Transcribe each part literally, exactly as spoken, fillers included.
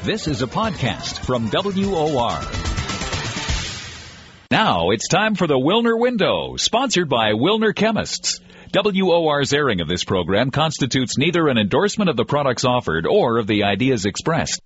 This is a podcast from W O R. Now it's time for the Wilner Window, sponsored by Wilner Chemists. W O R's airing of this program constitutes neither an endorsement of the products offered or of the ideas expressed.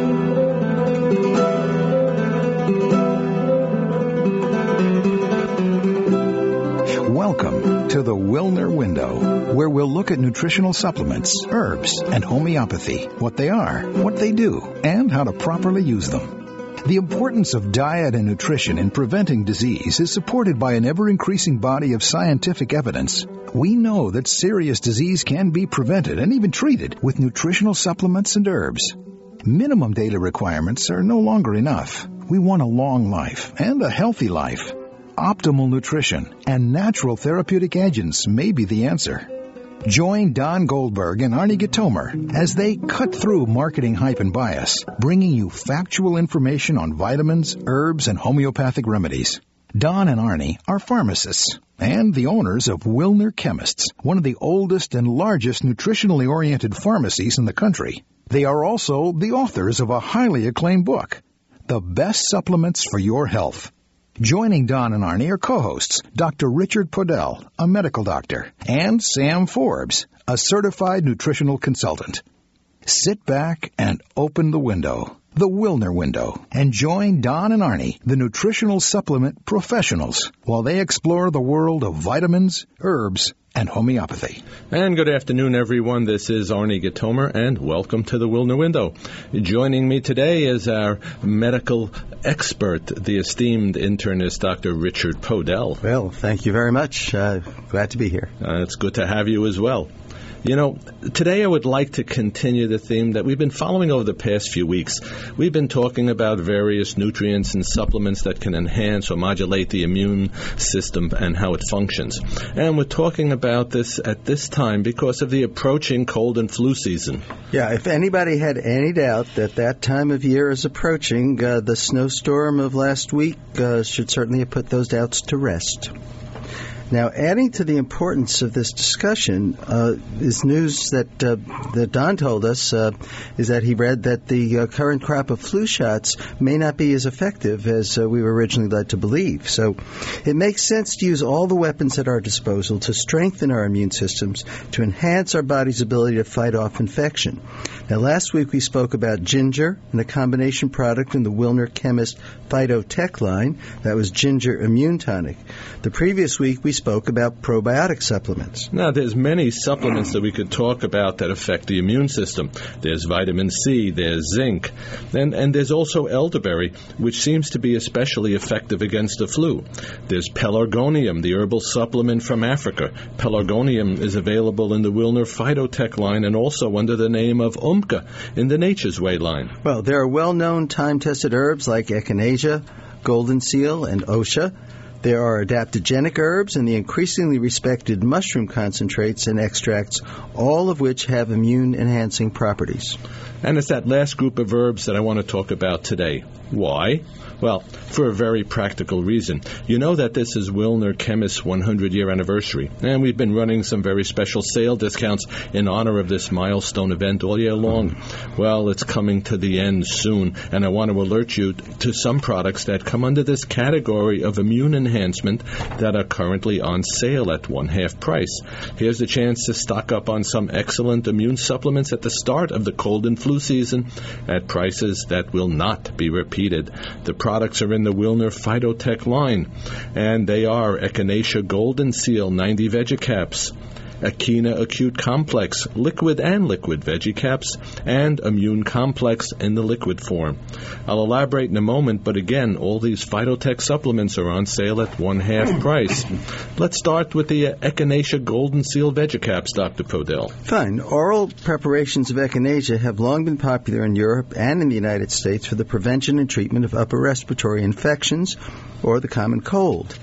Welcome to the Wilner Window, where we'll look at nutritional supplements, herbs, and homeopathy, what they are, what they do, and how to properly use them. The importance of diet and nutrition in preventing disease is supported by an ever-increasing body of scientific evidence. We know that serious disease can be prevented and even treated with nutritional supplements and herbs. Minimum daily requirements are no longer enough. We want a long life and a healthy life. Optimal nutrition and natural therapeutic agents may be the answer. Join Don Goldberg and Arnie Gitomer as they cut through marketing hype and bias, bringing you factual information on vitamins, herbs, and homeopathic remedies. Don and Arnie are pharmacists and the owners of Wilner Chemists, one of the oldest and largest nutritionally oriented pharmacies in the country. They are also the authors of a highly acclaimed book, The Best Supplements for Your Health. Joining Don and Arnie are co-hosts Doctor Richard Podell, a medical doctor, and Sam Forbes, a certified nutritional consultant. Sit back and open the window, the Wilner Window, and join Don and Arnie, the nutritional supplement professionals, while they explore the world of vitamins, herbs, and homeopathy. And good afternoon, everyone. This is Arnie Gitomer, and welcome to the Wilner Window. Joining me today is our medical expert, the esteemed internist, Doctor Richard Podell. Well, thank you very much. Uh, glad to be here. Uh, it's good to have you as well. You know, today I would like to continue the theme that we've been following over the past few weeks. We've been talking about various nutrients and supplements that can enhance or modulate the immune system and how it functions. And we're talking about this at this time because of the approaching cold and flu season. Yeah, if anybody had any doubt that that time of year is approaching, uh, the snowstorm of last week uh, should certainly have put those doubts to rest. Now, adding to the importance of this discussion uh, is news that uh, that Don told us uh, is that he read that the uh, current crop of flu shots may not be as effective as uh, we were originally led to believe. So it makes sense to use all the weapons at our disposal to strengthen our immune systems, to enhance our body's ability to fight off infection. Now, last week we spoke about ginger and a combination product in the Wilner Chemist Phytotech line. That was Ginger Immune Tonic. The previous week we spoke about probiotic supplements. Now, there's many supplements that we could talk about that affect the immune system. There's vitamin C, there's zinc, and, and there's also elderberry, which seems to be especially effective against the flu. There's pelargonium, the herbal supplement from Africa. Pelargonium is available in the Wilner Phytotech line and also under the name of Umka in the Nature's Way line. Well, there are well-known time-tested herbs like echinacea, golden seal, and osha. There are adaptogenic herbs and the increasingly respected mushroom concentrates and extracts, all of which have immune-enhancing properties. And it's that last group of herbs that I want to talk about today. Why? Well, for a very practical reason. You know that this is Wilner Chemist's one hundred year anniversary, and we've been running some very special sale discounts in honor of this milestone event all year long. Well, it's coming to the end soon, and I want to alert you to some products that come under this category of immune enhancement that are currently on sale at one-half price. Here's a chance to stock up on some excellent immune supplements at the start of the cold and flu season at prices that will not be repeated. The products are in the Wilner Phytotech line, and they are Echinacea Golden Seal ninety Vegicaps, Echina Acute Complex, liquid and liquid Vegicaps, and Immune Complex in the liquid form. I'll elaborate in a moment, but again, all these Phytotech supplements are on sale at one-half price. Let's start with the Echinacea Golden Seal Vegicaps, Doctor Podell. Fine. Oral preparations of echinacea have long been popular in Europe and in the United States for the prevention and treatment of upper respiratory infections or the common cold.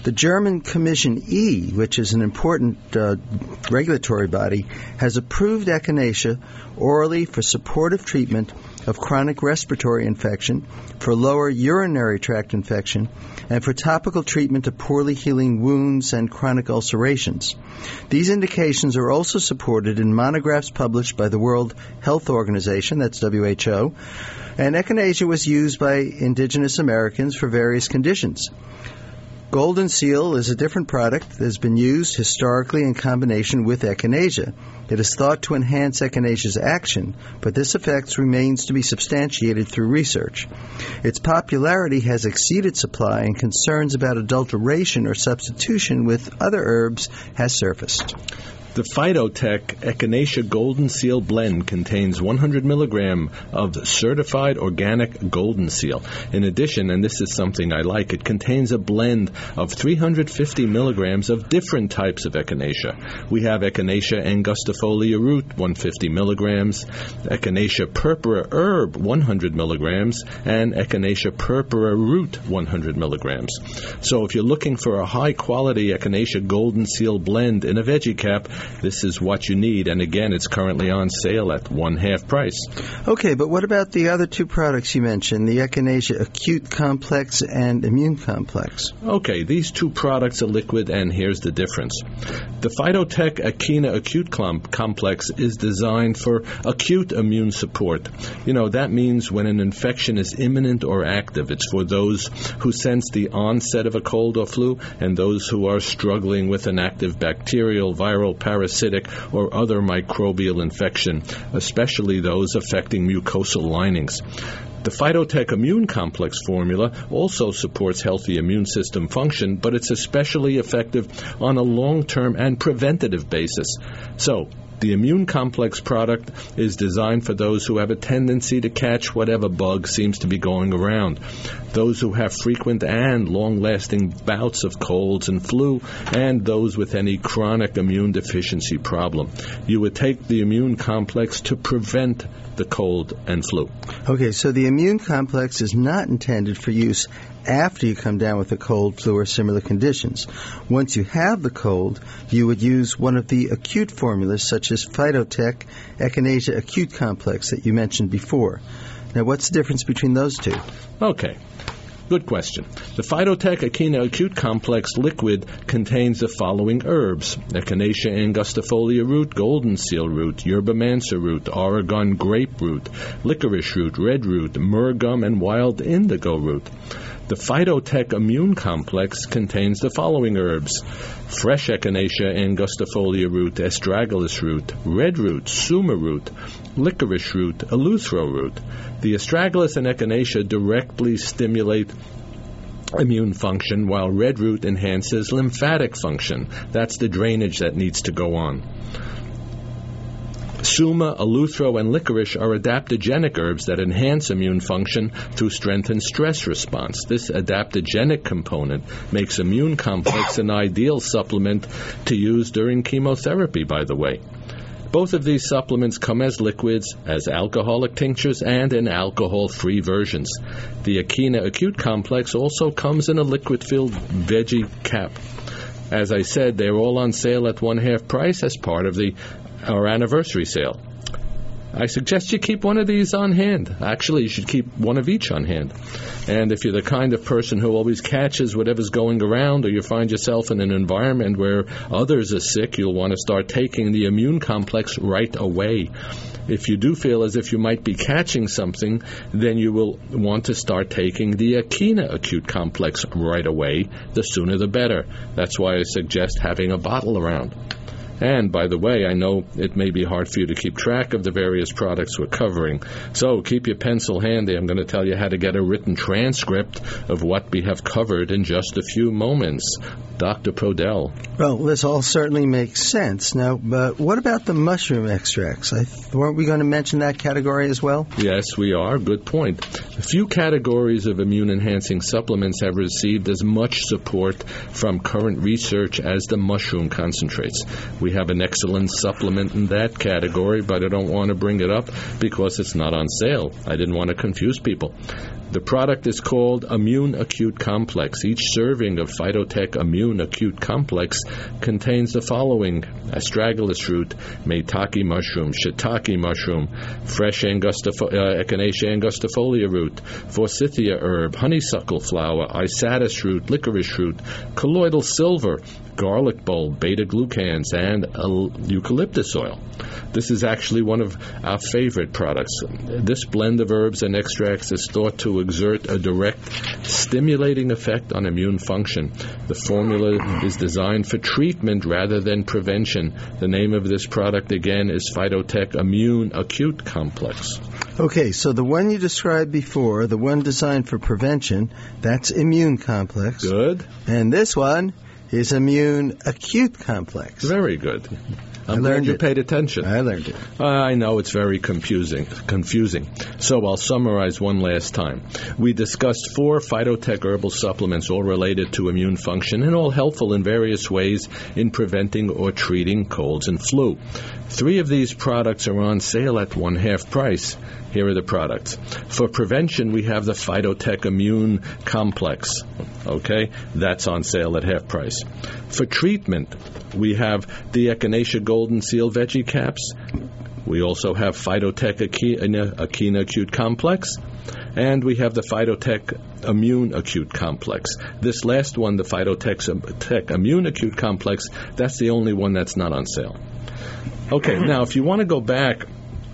The German Commission E, which is an important uh, regulatory body, has approved echinacea orally for supportive treatment of chronic respiratory infection, for lower urinary tract infection, and for topical treatment of poorly healing wounds and chronic ulcerations. These indications are also supported in monographs published by the World Health Organization, that's W H O, and echinacea was used by indigenous Americans for various conditions. Golden Seal is a different product that has been used historically in combination with echinacea. It is thought to enhance echinacea's action, but this effect remains to be substantiated through research. Its popularity has exceeded supply, and concerns about adulteration or substitution with other herbs has surfaced. The Phytotech Echinacea Golden Seal blend contains one hundred milligrams of certified organic Golden Seal. In addition, and this is something I like, it contains a blend of three hundred fifty milligrams of different types of Echinacea. We have Echinacea angustifolia root, one hundred fifty milligrams, Echinacea purpura herb, one hundred milligrams, and Echinacea purpura root, one hundred milligrams. So if you're looking for a high-quality Echinacea Golden Seal blend in a veggie cap, this is what you need, and again, it's currently on sale at one-half price. Okay, but what about the other two products you mentioned, the Echinacea Acute Complex and Immune Complex? Okay, these two products are liquid, and here's the difference. The Phytotech Echina Acute Complex is designed for acute immune support. You know, that means when an infection is imminent or active. It's for those who sense the onset of a cold or flu, and those who are struggling with an active bacterial, viral, parasitic, or other microbial infection, especially those affecting mucosal linings. The Phytotech Immune Complex formula also supports healthy immune system function, but it's especially effective on a long-term and preventative basis. So, the Immune Complex product is designed for those who have a tendency to catch whatever bug seems to be going around, those who have frequent and long-lasting bouts of colds and flu, and those with any chronic immune deficiency problem. You would take the Immune Complex to prevent the cold and flu. Okay, so the Immune Complex is not intended for use after you come down with a cold, flu, or similar conditions. Once you have the cold, you would use one of the acute formulas, such as Phytotech Echinacea Acute Complex that you mentioned before. Now, what's the difference between those two? Okay. Good question. The Phytotech Echina Acute Complex liquid contains the following herbs: Echinacea angustifolia root, golden seal root, yerba mansa root, Oregon grape root, licorice root, red root, myrrh gum, and wild indigo root. The Phytotech Immune Complex contains the following herbs: fresh Echinacea angustifolia root, astragalus root, red root, suma root, licorice root, eleuthero root. The astragalus and Echinacea directly stimulate immune function, while red root enhances lymphatic function. That's the drainage that needs to go on. Suma, eleuthero, and licorice are adaptogenic herbs that enhance immune function through strengthened stress response. This adaptogenic component makes Immune Complex an ideal supplement to use during chemotherapy, by the way. Both of these supplements come as liquids, as alcoholic tinctures, and in alcohol-free versions. The Echina Acute Complex also comes in a liquid-filled veggie cap. As I said, they're all on sale at one-half price as part of the our anniversary sale. I suggest you keep one of these on hand. Actually, you should keep one of each on hand. And if you're the kind of person who always catches whatever's going around, or you find yourself in an environment where others are sick, you'll want to start taking the Immune Complex right away. If you do feel as if you might be catching something, then you will want to start taking the Echina Acute Complex right away. The sooner the better. That's why I suggest having a bottle around. And, by the way, I know it may be hard for you to keep track of the various products we're covering. So keep your pencil handy. I'm going to tell you how to get a written transcript of what we have covered in just a few moments. Doctor Podell. Well, this all certainly makes sense. Now, but what about the mushroom extracts? I th- weren't we going to mention that category as well? Yes, we are. Good point. A few categories of immune-enhancing supplements have received as much support from current research as the mushroom concentrates. We have an excellent supplement in that category, but I don't want to bring it up because it's not on sale. I didn't want to confuse people. The product is called Immune Acute Complex. Each serving of Phytotech Immune Acute Complex contains the following: astragalus root, maitake mushroom, shiitake mushroom, fresh angustifo- uh, Echinacea angustifolia root, forsythia herb, honeysuckle flower, isatis root, licorice root, colloidal silver, garlic bulb, beta-glucans, and eucalyptus oil. This is actually one of our favorite products. This blend of herbs and extracts is thought to exert a direct stimulating effect on immune function. The formula is designed for treatment rather than prevention. The name of this product, again, is Phytotech Immune Acute Complex. Okay, so the one you described before, the one designed for prevention, that's Immune Complex. Good. And this one is Immune Acute Complex. Very good. I'm I glad learned you it. paid attention. I learned it. Uh, I know it's very confusing. Confusing. So I'll summarize one last time. We discussed four Phytotech herbal supplements, all related to immune function and all helpful in various ways in preventing or treating colds and flu. Three of these products are on sale at one half price. Here are the products. For prevention, we have the Phytotech Immune Complex. Okay? That's on sale at half price. For treatment, we have the Echinacea Golden Seal Veggie Caps. We also have Phytotech Echina, Echina Acute Complex. And we have the Phytotech Immune Acute Complex. This last one, the Phytotech Tech Immune Acute Complex, that's the only one that's not on sale. Okay, now if you want to go back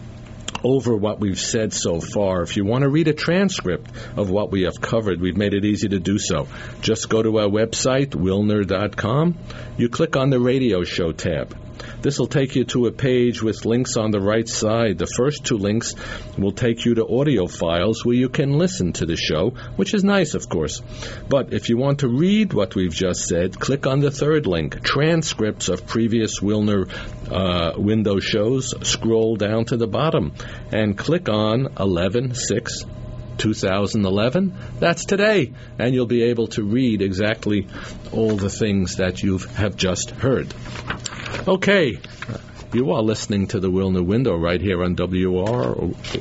over what we've said so far, if you want to read a transcript of what we have covered, we've made it easy to do so. Just go to our website, wilner dot com. You click on the radio show tab. This will take you to a page with links on the right side. The first two links will take you to audio files where you can listen to the show, which is nice, of course. But if you want to read what we've just said, click on the third link, transcripts of previous Wilner uh, window shows. Scroll down to the bottom and click on eleven six two thousand eleven. That's today, and you'll be able to read exactly all the things that you have just heard. Okay, you are listening to the Wilner Window right here on W R,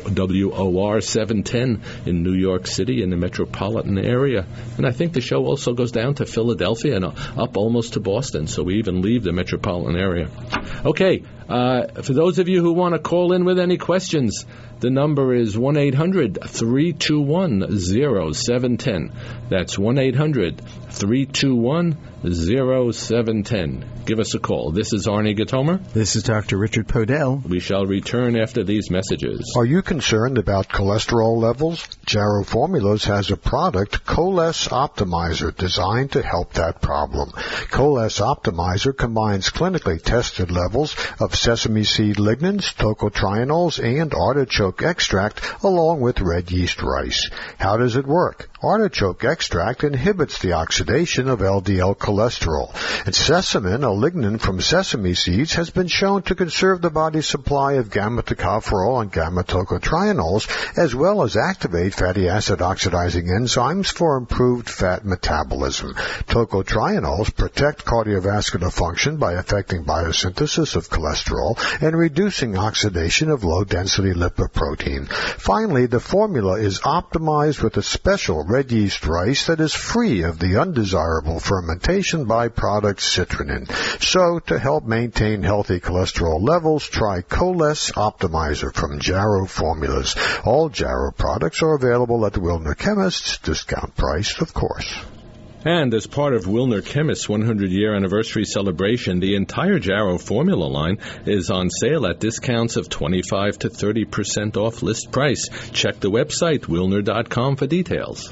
W O R seven ten in New York City in the metropolitan area. And I think the show also goes down to Philadelphia and up almost to Boston, so we even leave the metropolitan area. Okay, uh, for those of you who want to call in with any questions, the number is one eight hundred three two one zero seven one zero. That's one eight hundred three two one zero seven one zero. Give us a call. This is Arnie Gatomer. This is Doctor Richard Podell. We shall return after these messages. Are you concerned about cholesterol levels? Jarrow Formulas has a product, Coles Optimizer, designed to help that problem. Coles Optimizer combines clinically tested levels of sesame seed lignans, tocotrienols, and artichoke extract along with red yeast rice. How does it work? Artichoke extract inhibits the oxidation of L D L cholesterol. And sesamin, a lignin from sesame seeds, has been shown to conserve the body's supply of gamma-tocopherol and gamma-tocotrienols, as well as activate fatty acid oxidizing enzymes for improved fat metabolism. Tocotrienols protect cardiovascular function by affecting biosynthesis of cholesterol and reducing oxidation of low-density lipoprotein. Finally, the formula is optimized with a special red yeast rice that is free of the undesirable fermentation byproduct citrulline. So, to help maintain healthy cholesterol levels, try Coles Optimizer from Jarrow Formulas. All Jarrow products are available at the Wilner Chemists, discount price, of course. And as part of Wilner Chemists' one hundred year anniversary celebration, the entire Jarrow Formula line is on sale at discounts of twenty-five to thirty percent off list price. Check the website, wilner dot com, for details.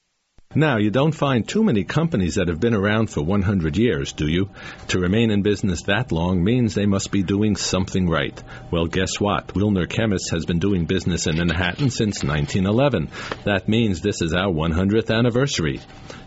Now, you don't find too many companies that have been around for one hundred years, do you? To remain in business that long means they must be doing something right. Well, guess what? Wilner Chemists has been doing business in Manhattan since nineteen eleven. That means this is our one hundredth anniversary.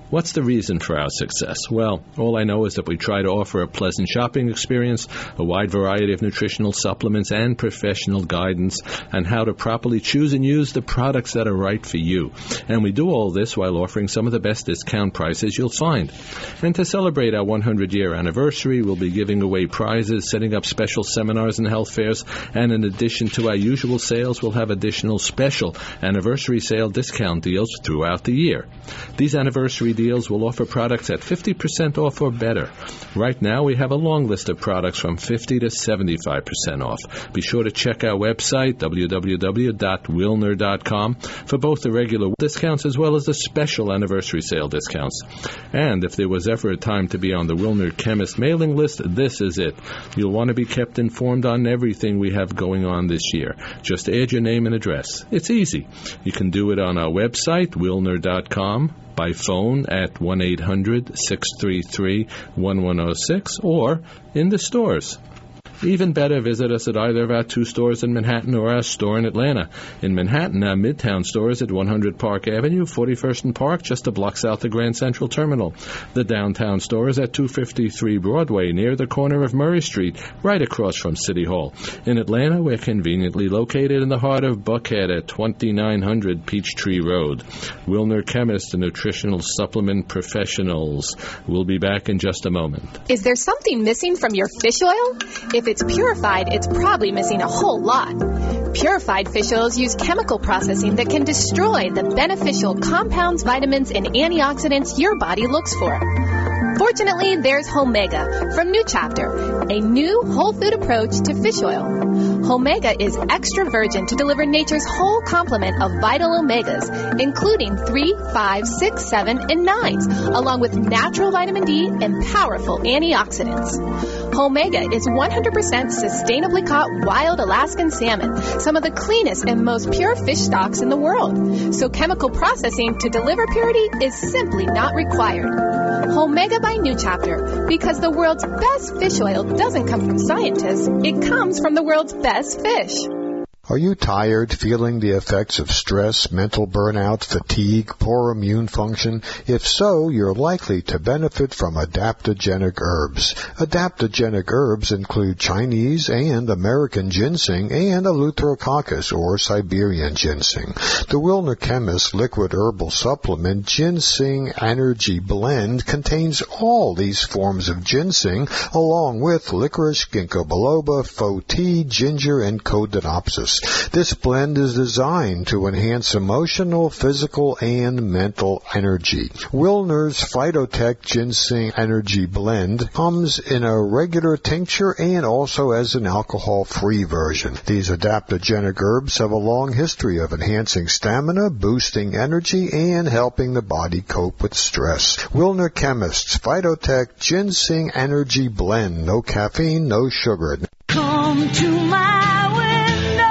What's the reason for our success? Well, all I know is that we try to offer a pleasant shopping experience, a wide variety of nutritional supplements, and professional guidance on how to properly choose and use the products that are right for you. And we do all this while offering some of the best discount prices you'll find. And to celebrate our one hundred year anniversary, we'll be giving away prizes, setting up special seminars and health fairs, and in addition to our usual sales, we'll have additional special anniversary sale discount deals throughout the year. These anniversary deals will offer products at fifty percent off or better. Right now, we have a long list of products from fifty to seventy-five percent off. Be sure to check our website, w w w dot wilner dot com, for both the regular discounts as well as the special anniversary sale discounts. And if there was ever a time to be on the Wilner Chemist mailing list, this is it. You'll want to be kept informed on everything we have going on this year. Just add your name and address. It's easy. You can do it on our website, wilner dot com, by phone at one eight hundred six three three one one zero six, or in the stores. Even better, visit us at either of our two stores in Manhattan or our store in Atlanta. In Manhattan, our Midtown store is at one hundred Park Avenue, forty-first and Park, just a block south of Grand Central Terminal. The downtown store is at two fifty-three Broadway, near the corner of Murray Street, right across from City Hall. In Atlanta, we're conveniently located in the heart of Buckhead at twenty-nine hundred Peachtree Road. Wilner Chemist and Nutritional Supplement Professionals. We'll be back in just a moment. Is there something missing from your fish oil? If it's purified, it's probably missing a whole lot. Purified fish oils use chemical processing that can destroy the beneficial compounds, vitamins, and antioxidants your body looks for. Fortunately, there's Homega from New Chapter, a new whole food approach to fish oil. Homega is extra virgin to deliver nature's whole complement of vital omegas, including three, five, six, seven, and nines, along with natural vitamin D and powerful antioxidants. Homega is one hundred percent sustainably caught wild Alaskan salmon, some of the cleanest and most pure fish stocks in the world. So chemical processing to deliver purity is simply not required. Homega by New Chapter, because the world's best fish oil doesn't come from scientists, it comes from the world's best fish. Are you tired, feeling the effects of stress, mental burnout, fatigue, poor immune function? If so, you're likely to benefit from adaptogenic herbs. Adaptogenic herbs include Chinese and American ginseng and Eleutherococcus or Siberian ginseng. The Wilner Chemist liquid herbal supplement Ginseng Energy Blend contains all these forms of ginseng along with licorice, ginkgo biloba, faux tea, ginger, and codonopsis. This blend is designed to enhance emotional, physical, and mental energy. Wilner's Phytotech Ginseng Energy Blend comes in a regular tincture and also as an alcohol-free version. These adaptogenic herbs have a long history of enhancing stamina, boosting energy, and helping the body cope with stress. Wilner Chemist's Phytotech Ginseng Energy Blend. No caffeine, no sugar. Come to my window.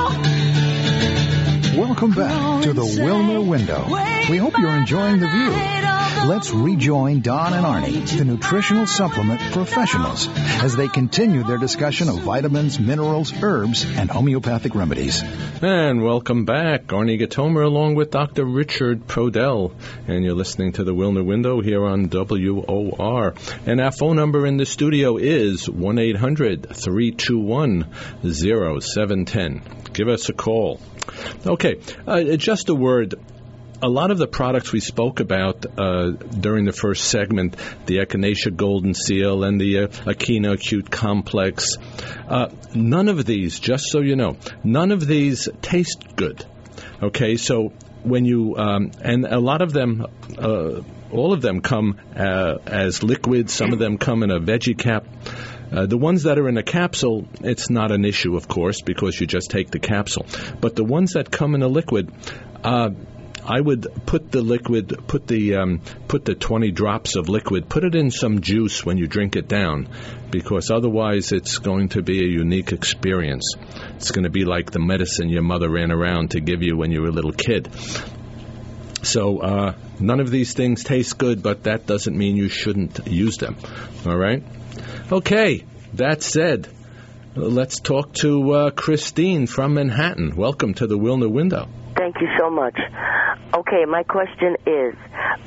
Welcome back to the Wilner Window. We hope you're enjoying the view. Let's rejoin Don and Arnie, the nutritional supplement professionals, as they continue their discussion of vitamins, minerals, herbs, and homeopathic remedies. And welcome back. Arnie Gatomer along with Doctor Richard Prodell. And you're listening to the Wilner Window here on W O R. And our phone number in the studio is one eight hundred three two one oh seven one oh. Give us a call. Okay, uh, just a word. A lot of the products we spoke about uh, during the first segment, the Echinacea Golden Seal and the uh, Echino Acute Complex, uh, none of these, just so you know, none of these taste good. Okay, so when you, um, and a lot of them, uh, all of them come uh, as liquids, some of them come in a veggie cap. Uh, the ones that are in a capsule, it's not an issue, of course, because you just take the capsule. But the ones that come in a liquid, uh, I would put the liquid, put the um, put the twenty drops of liquid, put it in some juice when you drink it down, because otherwise it's going to be a unique experience. It's going to be like the medicine your mother ran around to give you when you were a little kid. So uh, none of these things taste good, but that doesn't mean you shouldn't use them. All right? Okay, that said, let's talk to uh, Christine from Manhattan. Welcome to the Wilner Window. Thank you so much. Okay, my question is,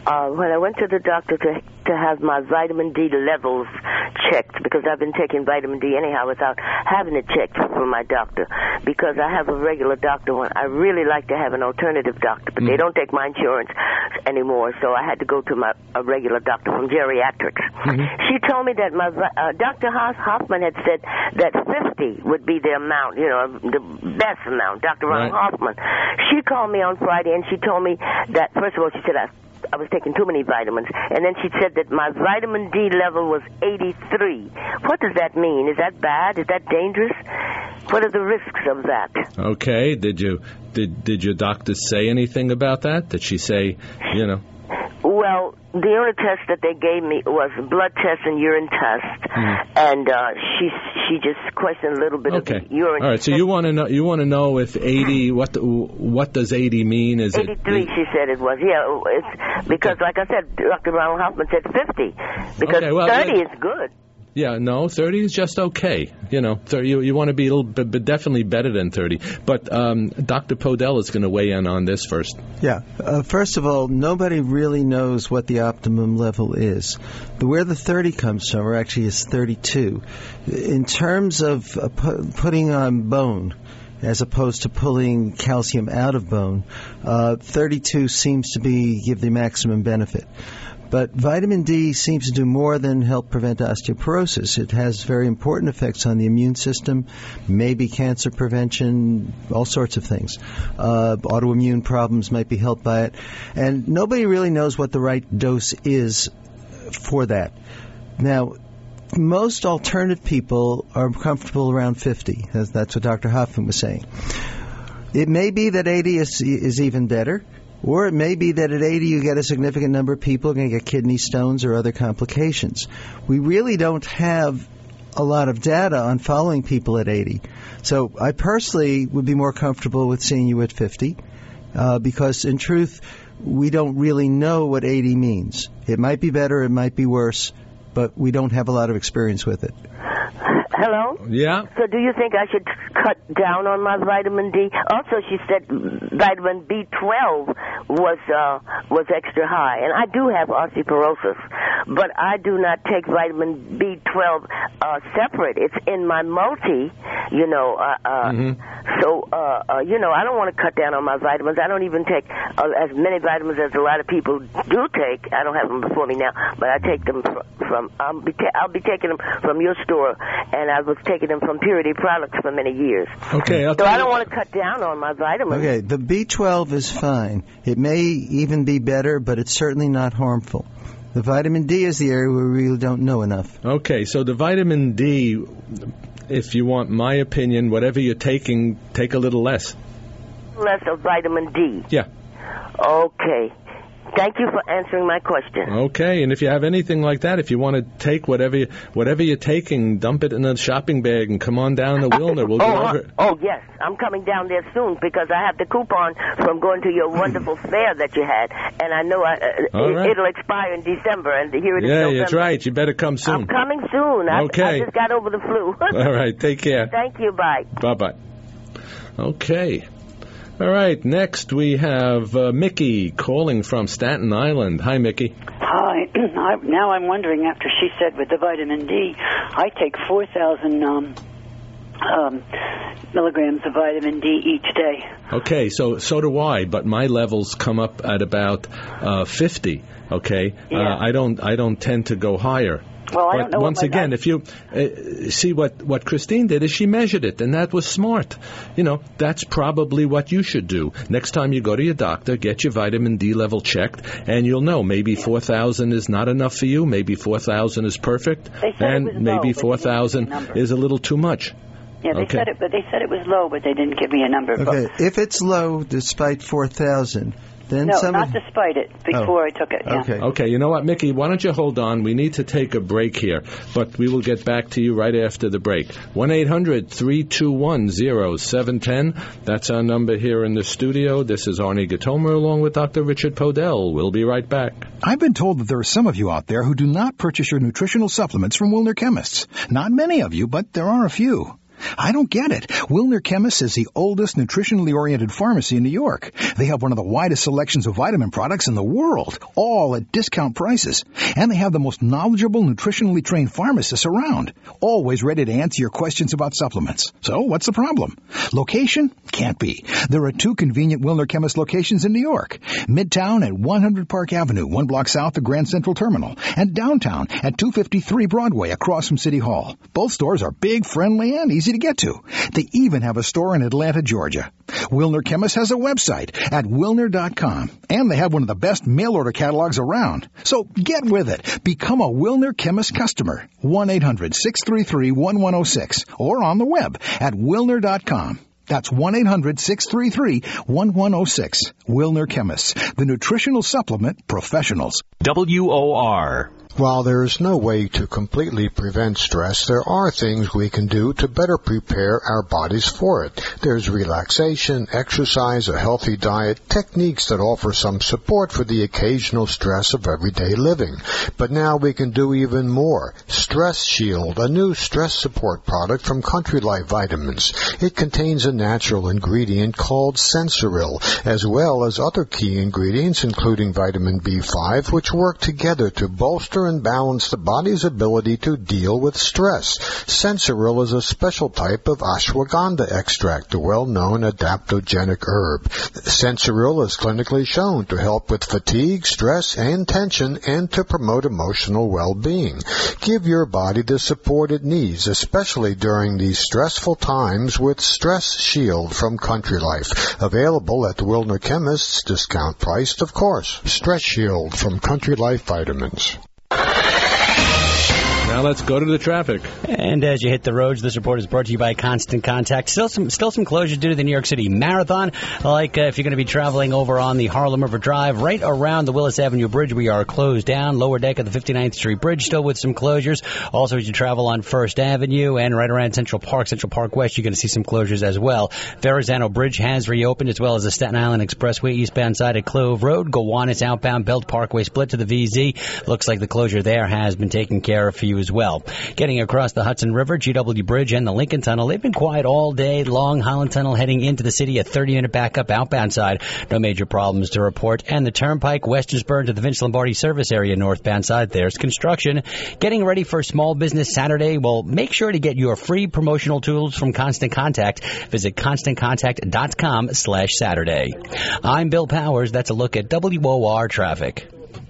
Uh, when I went to the doctor to to have my vitamin D levels checked, because I've been taking vitamin D anyhow without having it checked from my doctor, because I have a regular doctor one. I really like to have an alternative doctor, but mm. they don't take my insurance anymore, so I had to go to my a regular doctor from geriatrics. Mm-hmm. She told me that my uh, Doctor Hoffman had said that fifty would be the amount, you know, the best amount, Doctor Ron right. Hoffman. She called me on Friday, and she told me that, first of all, she said I I was taking too many vitamins. And then she said that my vitamin D level was eighty-three. What does that mean? Is that bad? Is that dangerous? What are the risks of that? Okay. Did you did did your doctor say anything about that? Did she say, you know? Well, the only test that they gave me was a blood test and urine test, mm. and uh, she she just questioned a little bit okay. of the urine. All right, so you want to know you want to know if eighty, what what does eighty mean? Is eighty-three? It, she said it was. Yeah, it's because okay. like I said, Doctor Ronald Hoffman said fifty, because okay, well, thirty it, is good. Yeah, no, thirty is just okay. You know, thirty, you, you want to be a little bit, but definitely better than thirty. But um, Doctor Podell is going to weigh in on this first. Yeah. Uh, first of all, nobody really knows what the optimum level is. The, where the thirty comes from, or actually is thirty-two. In terms of uh, pu- putting on bone, as opposed to pulling calcium out of bone, uh, thirty-two seems to be give the maximum benefit. But vitamin D seems to do more than help prevent osteoporosis. It has very important effects on the immune system, maybe cancer prevention, all sorts of things. Uh, autoimmune problems might be helped by it. And nobody really knows what the right dose is for that. Now, most alternative people are comfortable around fifty. That's, that's what Doctor Hoffman was saying. It may be that eighty is, is even better. Or it may be that at eighty you get a significant number of people who are going to get kidney stones or other complications. We really don't have a lot of data on following people at eighty. So I personally would be more comfortable with seeing you at fifty uh, because, in truth, we don't really know what eighty means. It might be better, it might be worse, but we don't have a lot of experience with it. Hello? Yeah? So do you think I should cut down on my vitamin D? Also, she said vitamin B twelve was uh, was extra high. And I do have osteoporosis, but I do not take vitamin B twelve uh, separate. It's in my multi, you know. Uh, uh, mm-hmm. So, uh, uh, you know, I don't want to cut down on my vitamins. I don't even take uh, as many vitamins as a lot of people do take. I don't have them before me now, but I take them from, from I'll, be ta- I'll be taking them from your store, and I was taking them from Purity Products for many years. Okay. So I don't want to cut down on my vitamins. Okay, the B twelve is fine. It may even be better, but it's certainly not harmful. The vitamin D is the area where we really don't know enough. Okay, so the vitamin D, if you want my opinion, whatever you're taking, take a little less. Less of vitamin D? Yeah. Okay. Thank you for answering my question. Okay, and if you have anything like that, if you want to take whatever you, whatever you're taking, dump it in a shopping bag and come on down to Wilner. We'll oh, go over it. Oh, yes. I'm coming down there soon because I have the coupon from going to your wonderful fair that you had, and I know I, uh, it, right. it'll expire in December, and here it is Yeah, November. that's right. You better come soon. I'm coming soon. I, okay. I just got over the flu. All right, take care. Thank you. Bye. Bye-bye. Okay. All right, next we have uh, Mickey calling from Staten Island. Hi, Mickey. Hi. I, now I'm wondering, after she said with the vitamin D, I take four thousand um, um, milligrams of vitamin D each day. Okay, so so do I, but my levels come up at about uh, fifty, okay? Yeah. Uh, I don't I don't tend to go higher. Well, I but don't know once what my again, life... if you uh, see what, what Christine did is she measured it, and that was smart. You know, that's probably what you should do. Next time you go to your doctor, get your vitamin D level checked, and you'll know maybe four thousand is not enough for you, maybe four thousand is perfect, They said and it was maybe low, four thousand is a little too much. Yeah, they okay. said it, but they said it was low, but they didn't give me a number. Okay, if it's low despite four thousand, then no, some not of... despite it. Before oh. I took it. Yeah. Okay. Okay. You know what, Mickey? Why don't you hold on? We need to take a break here, but we will get back to you right after the break. One eight hundred three two one zero seven one zero. That's our number here in the studio. This is Arnie Gatomer along with Doctor Richard Podell. We'll be right back. I've been told that there are some of you out there who do not purchase your nutritional supplements from Wilner Chemists. Not many of you, but there are a few. I don't get it. Wilner Chemists is the oldest nutritionally oriented pharmacy in New York. They have one of the widest selections of vitamin products in the world, all at discount prices. And they have the most knowledgeable, nutritionally trained pharmacists around, always ready to answer your questions about supplements. So what's the problem? Location? Can't be. There are two convenient Wilner Chemist locations in New York. Midtown at one hundred Park Avenue, one block south of Grand Central Terminal, and downtown at two fifty-three Broadway across from City Hall. Both stores are big, friendly, and easy to get to. They even have a store in Atlanta, Georgia. Wilner Chemist has a website at wilner dot com, and they have one of the best mail-order catalogs around. So get with it. Become a Wilner Chemist customer. one eight hundred six three three one one zero six or on the web at wilner dot com. That's one eight hundred six three three one one zero six. Wilner Chemists, the nutritional supplement professionals. W O R. While there is no way to completely prevent stress, there are things we can do to better prepare our bodies for it. There's relaxation, exercise, a healthy diet, techniques that offer some support for the occasional stress of everyday living. But now we can do even more. Stress Shield, a new stress support product from Country Life Vitamins. It contains a natural ingredient called Sensoril, as well as other key ingredients, including vitamin B five, which work together to bolster and balance the body's ability to deal with stress. Sensoril is a special type of ashwagandha extract, a well-known adaptogenic herb. Sensoril is clinically shown to help with fatigue, stress, and tension, and to promote emotional well-being. Give your body the support it needs, especially during these stressful times, with Stress Shield from Country Life. Available at the Wilner Chemists, discount priced, of course. Stress Shield from Country Life Vitamins. Now let's go to the traffic. And as you hit the roads, this report is brought to you by Constant Contact. Still some still some closures due to the New York City Marathon. Like uh, if you're going to be traveling over on the Harlem River Drive, right around the Willis Avenue Bridge, we are closed down. Lower deck of the fifty-ninth Street Bridge still with some closures. Also, as you travel on First Avenue and right around Central Park, Central Park West, you're going to see some closures as well. Verrazano Bridge has reopened, as well as the Staten Island Expressway eastbound side at Clove Road. Gowanus outbound Belt Parkway split to the V Z. Looks like the closure there has been taken care of for you as well. Getting across the Hudson River, G W Bridge and the Lincoln Tunnel, they've been quiet all day long. Holland Tunnel heading into the city, a thirty-minute backup outbound side. No major problems to report. And the Turnpike, Westernspur to the Vince Lombardi service area, northbound side, there's construction. Getting ready for Small Business Saturday? Well, make sure to get your free promotional tools from Constant Contact. Visit constant contact dot com slash Saturday. I'm Bill Powers. That's a look at W O R traffic.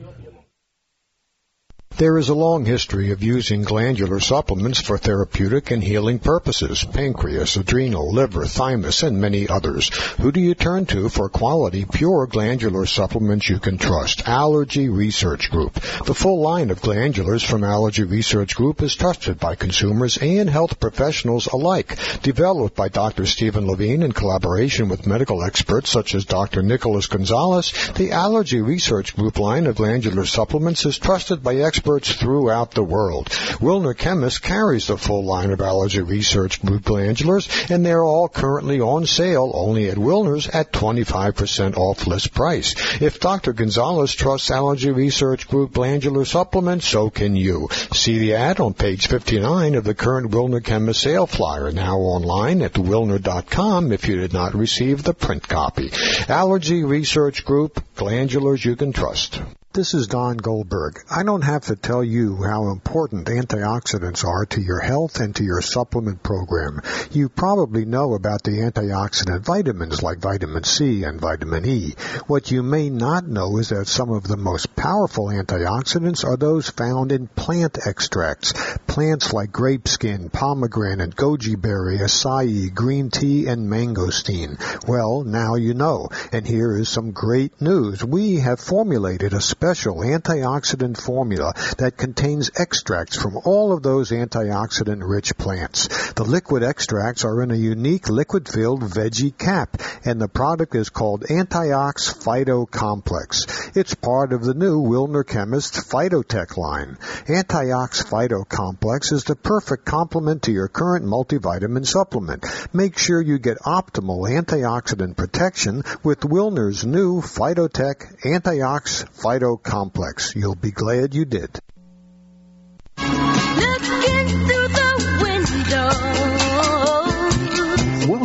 There is a long history of using glandular supplements for therapeutic and healing purposes: pancreas, adrenal, liver, thymus, and many others. Who do you turn to for quality, pure glandular supplements you can trust? Allergy Research Group. The full line of glandulars from Allergy Research Group is trusted by consumers and health professionals alike. Developed by Doctor Stephen Levine in collaboration with medical experts such as Doctor Nicholas Gonzalez, the Allergy Research Group line of glandular supplements is trusted by experts throughout the world. Wilner Chemist carries the full line of Allergy Research Group glandulars, and they're all currently on sale only at Wilner's at twenty-five percent off list price. If Doctor Gonzalez trusts Allergy Research Group glandular supplements, so can you. See the ad on page fifty-nine of the current Wilner Chemist sale flyer, now online at wilner dot com if you did not receive the print copy. Allergy Research Group, glandulars you can trust. This is Don Goldberg. I don't have to tell you how important antioxidants are to your health and to your supplement program. You probably know about the antioxidant vitamins like vitamin C and vitamin E. What you may not know is that some of the most powerful antioxidants are those found in plant extracts. Plants like grape skin, pomegranate, goji berry, acai, green tea, and mangosteen. Well, now you know. And here is some great news. We have formulated a special antioxidant formula that contains extracts from all of those antioxidant-rich plants. The liquid extracts are in a unique liquid-filled veggie cap, and the product is called Antiox Phyto Complex. It's part of the new Wilner Chemist Phytotech line. Antiox Phyto Complex is the perfect complement to your current multivitamin supplement. Make sure you get optimal antioxidant protection with Wilner's new Phytotech Antiox Phyto Complex. You'll be glad you did. Looking through the window,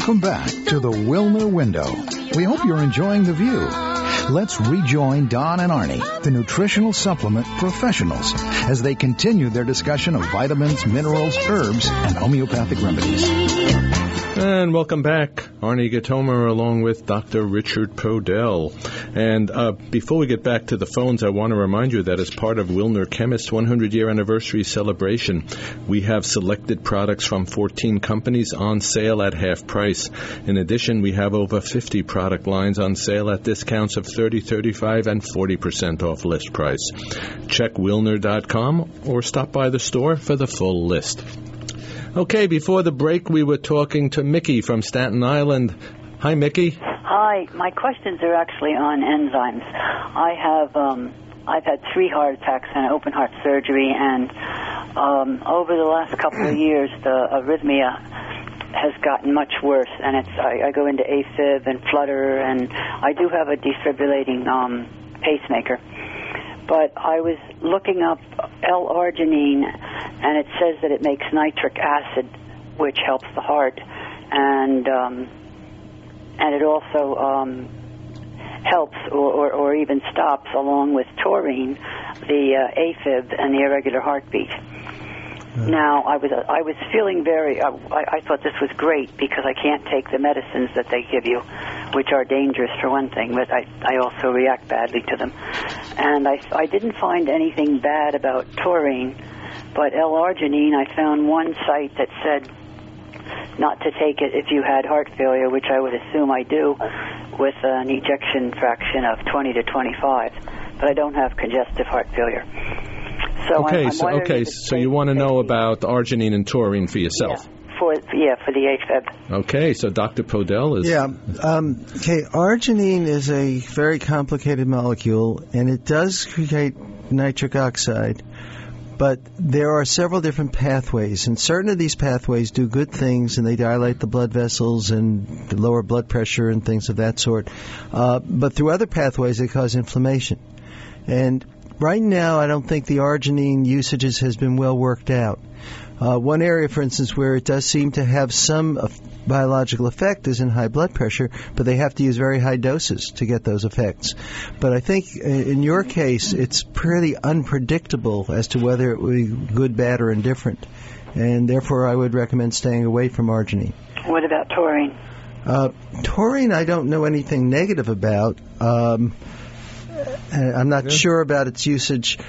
Welcome back to the Wilner Window. We hope you're enjoying the view. Let's rejoin Don and Arnie, the nutritional supplement professionals, as they continue their discussion of vitamins, minerals, herbs, and homeopathic remedies. And welcome back. Arnie Gatomer along with Doctor Richard Podell. And uh, before we get back to the phones, I want to remind you that as part of Wilner Chemist's one hundred year anniversary celebration, we have selected products from fourteen companies on sale at half price. In addition, we have over fifty product lines on sale at discounts of thirty, thirty-five, and forty percent off list price. Check Wilner dot com or stop by the store for the full list. Okay, before the break, we were talking to Mickey from Staten Island. Hi, Mickey. Hi. My questions are actually on enzymes. I have, um, I've had three heart attacks and open heart surgery, and um, over the last couple of years, the arrhythmia has gotten much worse, and it's I, I go into AFib and flutter, and I do have a defibrillating um, pacemaker. But I was looking up L-arginine, and it says that it makes nitric acid, which helps the heart, and um, and it also um, helps or, or, or even stops, along with taurine, the uh, AFib and the irregular heartbeat. Mm. Now, I was I was feeling very, uh, I, I thought this was great because I can't take the medicines that they give you, which are dangerous for one thing, but I, I also react badly to them. And I, I didn't find anything bad about taurine, but L-arginine, I found one site that said not to take it if you had heart failure, which I would assume I do, with an ejection fraction of twenty to twenty-five. But I don't have congestive heart failure. So okay, I'm, I'm so okay, so you want to know about arginine and taurine for yourself. Yeah. For, yeah, for the AFib. Okay, so Doctor Podell is... Yeah, um, okay, arginine is a very complicated molecule, and it does create nitric oxide, but there are several different pathways, and certain of these pathways do good things, and they dilate the blood vessels and lower blood pressure and things of that sort, uh, but through other pathways they cause inflammation. And right now I don't think the arginine usages has been well worked out. Uh, one area, for instance, where it does seem to have some uh, biological effect is in high blood pressure, but they have to use very high doses to get those effects. But I think in your case, it's pretty unpredictable as to whether it would be good, bad, or indifferent. And therefore, I would recommend staying away from arginine. What about taurine? Uh, taurine, I don't know anything negative about. Um, I'm not yeah. sure about its usage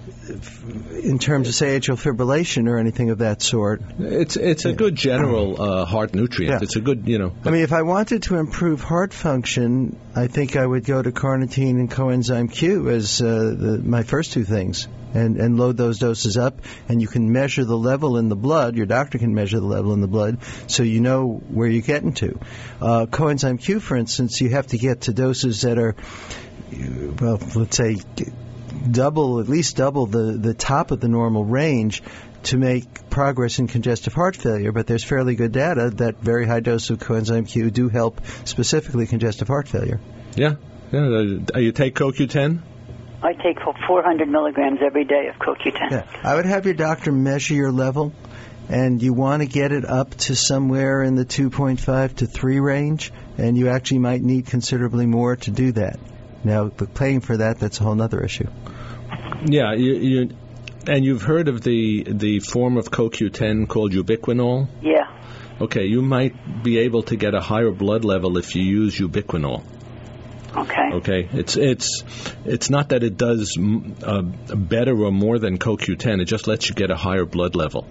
in terms of, say, atrial fibrillation or anything of that sort. It's it's a good general uh, heart nutrient. Yeah. It's a good, you know. I mean, if I wanted to improve heart function, I think I would go to carnitine and coenzyme Q as uh, the, my first two things, and, and load those doses up, and you can measure the level in the blood. Your doctor can measure the level in the blood, so you know where you're getting to. Uh, coenzyme Q, for instance, you have to get to doses that are, well, let's say, double, at least double the, the top of the normal range to make progress in congestive heart failure, but there's fairly good data that very high doses of coenzyme Q do help specifically congestive heart failure. Yeah. yeah. Uh, you take C O Q ten? I take four hundred milligrams every day of C O Q ten. Yeah. I would have your doctor measure your level, and you want to get it up to somewhere in the two point five to three range, and you actually might need considerably more to do that. Now, the paying for that, that's a whole other issue. Yeah, you, you, and you've heard of the the form of C O Q ten called ubiquinol? Yeah. Okay, you might be able to get a higher blood level if you use ubiquinol. Okay. Okay, it's it's it's not that it does uh, better or more than C O Q ten. It just lets you get a higher blood level.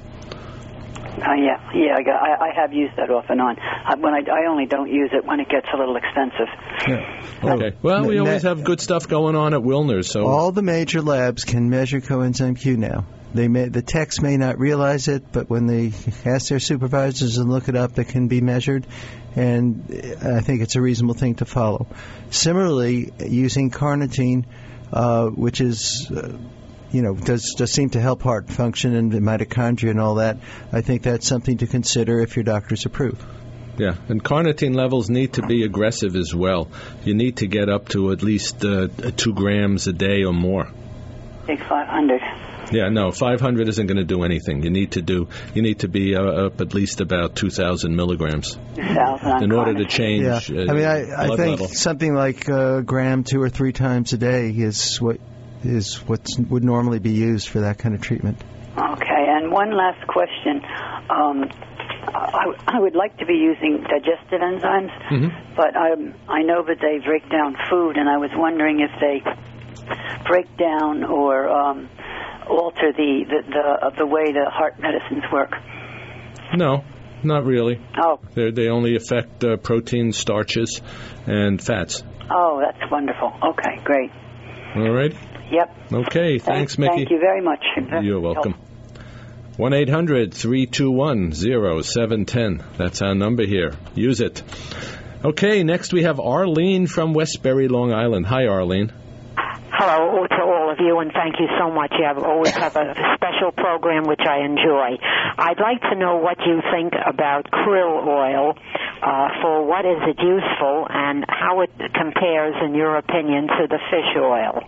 Uh, yeah, yeah, I, got, I, I have used that off and on. I, when I, I only don't use it when it gets a little expensive. Yeah. Okay. Well, we always have good stuff going on at Wilner's. So all the major labs can measure coenzyme Q now. They may, the techs may not realize it, but when they ask their supervisors and look it up, it can be measured, and I think it's a reasonable thing to follow. Similarly, using carnitine, uh, which is... Uh, you know, does does seem to help heart function and the mitochondria and all that. I think that's something to consider if your doctors approve. Yeah, and carnitine levels need to be aggressive as well. You need to get up to at least uh, two grams a day or more. Take five hundred. Yeah, no, five hundred isn't going to do anything. You need to do, you need to be uh, up at least about two thousand milligrams two thousand in order to change. Yeah. Uh, I mean, I, I blood think level. something like a gram two or three times a day is what is what would normally be used for that kind of treatment. Okay, and one last question. Um, I, I would like to be using digestive enzymes, mm-hmm. but I, I know that they break down food, and I was wondering if they break down or um, alter the the, the the way the heart medicines work. No, not really. Oh. They're, they only affect uh, proteins, starches, and fats. Oh, that's wonderful. Okay, great. All right? Yep. Okay, thanks, Thank, Mickey. Thank you very much. You're welcome. one eight hundred three two one oh seven one oh. That's our number here. Use it. Okay, next we have Arlene from Westbury, Long Island. Hi, Arlene. Hello to all of you, and thank you so much. You have always have a special program, which I enjoy. I'd like to know what you think about krill oil. Uh, for what is it useful, and how it compares, in your opinion, to the fish oil?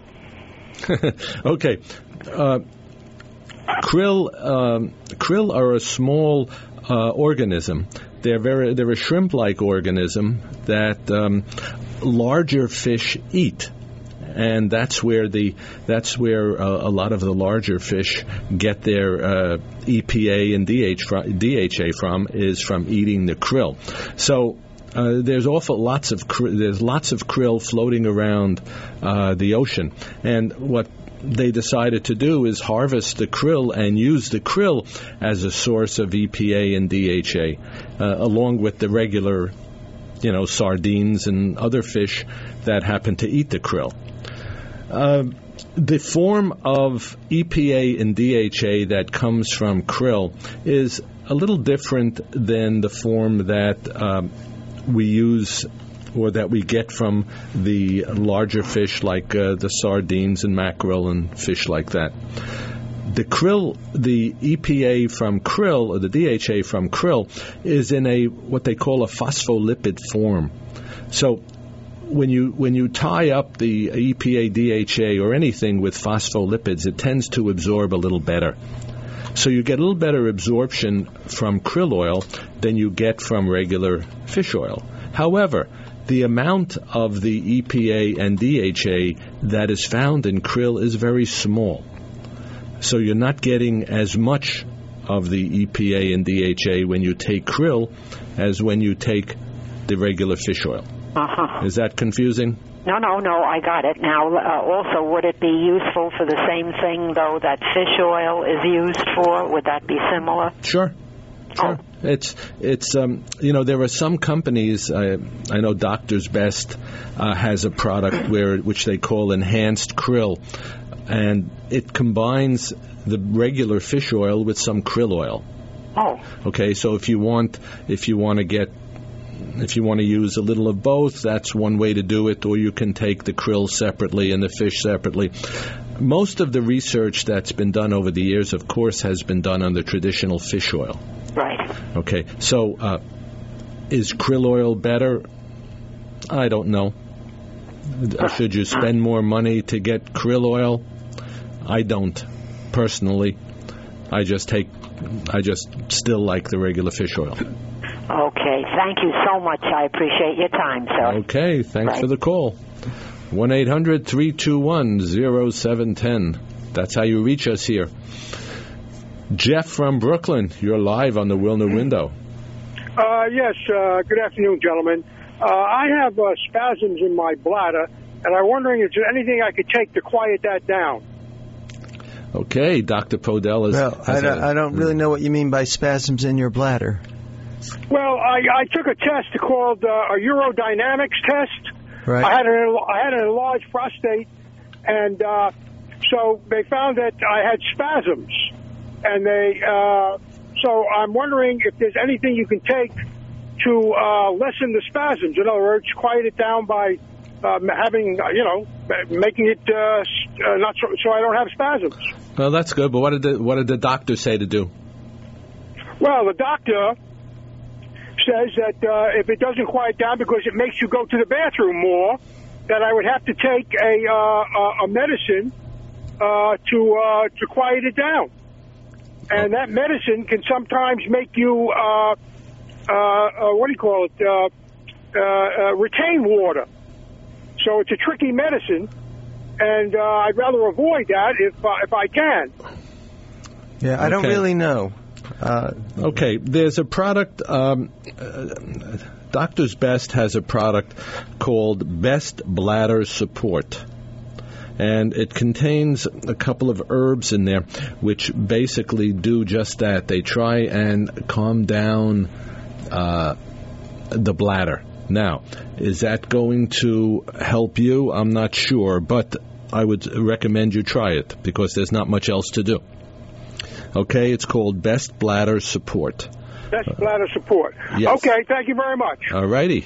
Okay. Uh, krill, um, krill are a small uh, organism. They're very, they're a shrimp-like organism that um, larger fish eat. And that's where the that's where uh, a lot of the larger fish get their uh, E P A and D H A from is from eating the krill. So uh, there's awful lots of kr- there's lots of krill floating around uh, the ocean, and what they decided to do is harvest the krill and use the krill as a source of E P A and D H A, uh, along with the regular, you know, sardines and other fish that happen to eat the krill. Uh, the form of E P A and D H A that comes from krill is a little different than the form that um, we use or that we get from the larger fish like uh, the sardines and mackerel and fish like that. The krill, the E P A from krill, or the D H A from krill, is in a what they call a phospholipid form. So when you when you tie up the E P A, D H A, or anything with phospholipids, it tends to absorb a little better. So you get a little better absorption from krill oil than you get from regular fish oil. However, the amount of the E P A and D H A that is found in krill is very small. So you're not getting as much of the E P A and D H A when you take krill as when you take the regular fish oil. Uh-huh. Is that confusing? No, no, no, I got it. Now, uh, also, would it be useful for the same thing, though, that fish oil is used for? Would that be similar? Sure. Sure. Oh. It's, it's um, you know, there are some companies, uh, I know Doctor's Best uh, has a product where which they call enhanced krill, and it combines the regular fish oil with some krill oil. Oh. Okay, so if you want, if you want to get If you want to use a little of both, that's one way to do it, or you can take the krill separately and the fish separately. Most of the research that's been done over the years, of course, has been done on the traditional fish oil. Right. Okay, so uh, is krill oil better? I don't know. Should you spend more money to get krill oil? I don't, personally. I just take, I just still like the regular fish oil. Okay, thank you so much. I appreciate your time, sir. Okay, thanks right. for the call. one eight hundred three two one oh seven one oh. That's how you reach us here. Jeff from Brooklyn, you're live on the Wilner Window. Uh, yes, uh, good afternoon, gentlemen. Uh, I have uh, spasms in my bladder, and I'm wondering, is there anything I could take to quiet that down? Okay, Doctor Podell is... Well, I don't, a, I don't really know what you mean by spasms in your bladder. Well, I, I took a test called uh, a urodynamics test. Right. I had an I had an enlarged prostate, and uh, so they found that I had spasms, and they uh, so I'm wondering if there's anything you can take to uh, lessen the spasms. In other words, quiet it down by uh, having uh, you know making it uh, uh, not so, so I don't have spasms. Well, that's good. But what did the what did the doctor say to do? Well, the doctor says that uh, if it doesn't quiet down because it makes you go to the bathroom more, that I would have to take a uh, a medicine uh, to uh, to quiet it down. And that medicine can sometimes make you, uh, uh, uh, what do you call it, uh, uh, uh, retain water. So it's a tricky medicine, and uh, I'd rather avoid that if uh, if I can. Yeah, I don't Okay. really know. Uh, Okay, there's a product, um, uh, Doctor's Best has a product called Best Bladder Support. And it contains a couple of herbs in there which basically do just that. They try and calm down uh, the bladder. Now, is that going to help you? I'm not sure, but I would recommend you try it because there's not much else to do. Okay, it's called Best Bladder Support. Best bladder support. Yes. Okay, thank you very much. All righty.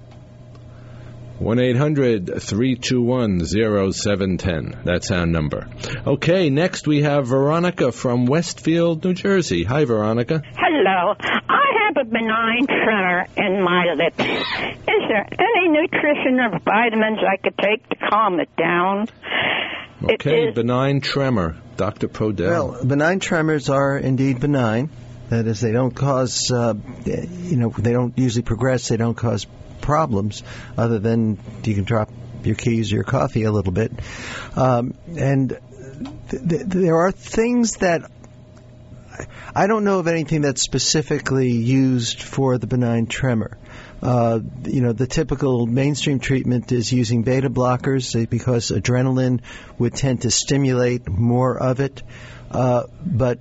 one eight hundred three two one oh seven one oh. That's our number. Okay, next we have Veronica from Westfield, New Jersey. Hi, Veronica. Hello. I have a benign tremor in my lips. Is there any nutrition or vitamins I could take to calm it down? Okay, It is- benign tremor. Doctor Podell. Well, benign tremors are indeed benign. That is, they don't cause, uh, you know, they don't usually progress. They don't cause problems, other than you can drop your keys or your coffee a little bit. Um, and th- th- there are things that I don't know of anything that's specifically used for the benign tremor. Uh, you know, the typical mainstream treatment is using beta blockers uh, because adrenaline would tend to stimulate more of it. Uh, but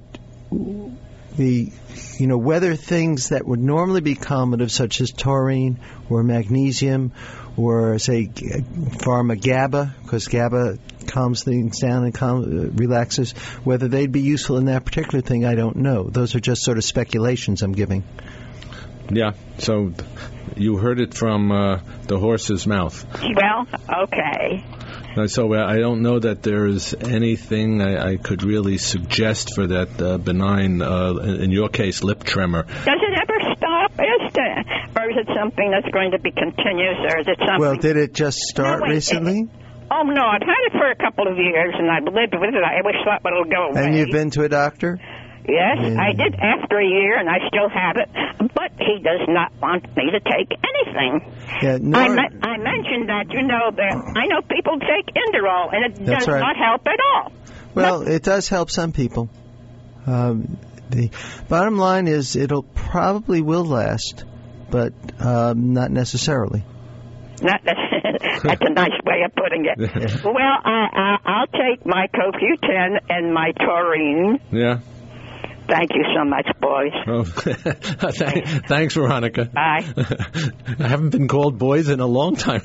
the, you know, whether things that would normally be calmative, such as taurine or magnesium or, say, pharma GABA, because GABA calms things down and calm, uh, relaxes, whether they'd be useful in that particular thing, I don't know. Those are just sort of speculations I'm giving. Yeah, so you heard it from uh, the horse's mouth. Well, okay. Uh, So uh, I don't know that there's anything I, I could really suggest for that uh, benign, uh, in your case, lip tremor. Does it ever stop? Is there, or is it something that's going to be continuous, or is it something? Well, did it just start No, wait, recently? Oh no, I've had it for a couple of years, and I've lived with it. I always thought it'll go away. And you've been to a doctor? Yes, Yeah. I did after a year, and I still have it. But he does not want me to take anything. Yeah, no, I, me- I mentioned that, you know, that I know people take Inderol, and it That's does right. not help at all. Well, it does help some people. Um, the bottom line is it'll probably will last, but um, not necessarily. Not that's a nice way of putting it. Well, I, I, I'll take my CoQ ten and my taurine. Yeah. Thank you so much, boys. Oh, Th- thanks, Veronica. Bye. I haven't been called boys in a long time.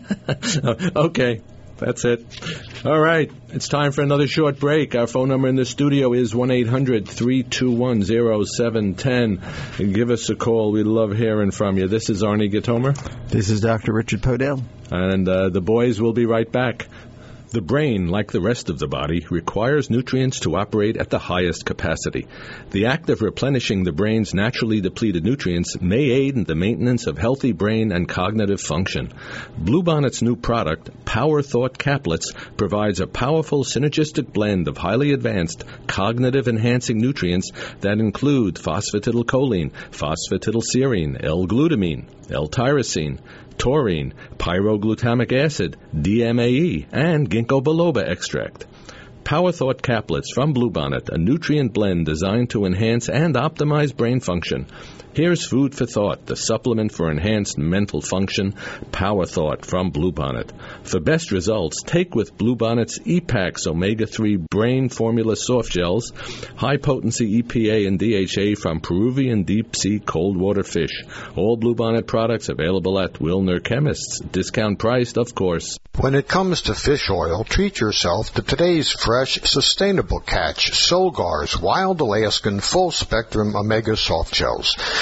Okay, that's it. All right, it's time for another short break. Our phone number in the studio is one eight hundred three two one oh seven one oh. Give us a call. We love hearing from you. This is Arnie Gitomer. This is Doctor Richard Podell. And uh, the boys will be right back. The brain, like the rest of the body, requires nutrients to operate at the highest capacity. The act of replenishing the brain's naturally depleted nutrients may aid in the maintenance of healthy brain and cognitive function. Bluebonnet's new product, Power Thought Caplets, provides a powerful synergistic blend of highly advanced cognitive-enhancing nutrients that include phosphatidylcholine, phosphatidylserine, L-glutamine, L-tyrosine, taurine, pyroglutamic acid, D M A E, and ginkgo biloba extract. Power Thought Caplets from Bluebonnet, a nutrient blend designed to enhance and optimize brain function. Here's food for thought, the supplement for enhanced mental function, Power Thought from Bluebonnet. For best results, take with Bluebonnet's E-Pax omega three brain formula soft gels, high-potency E P A and D H A from Peruvian deep-sea cold water fish. All Bluebonnet products available at Wilner Chemists. Discount priced, of course. When it comes to fish oil, treat yourself to today's fresh, sustainable catch, Solgar's Wild Alaskan Full Spectrum Omega Soft Gels.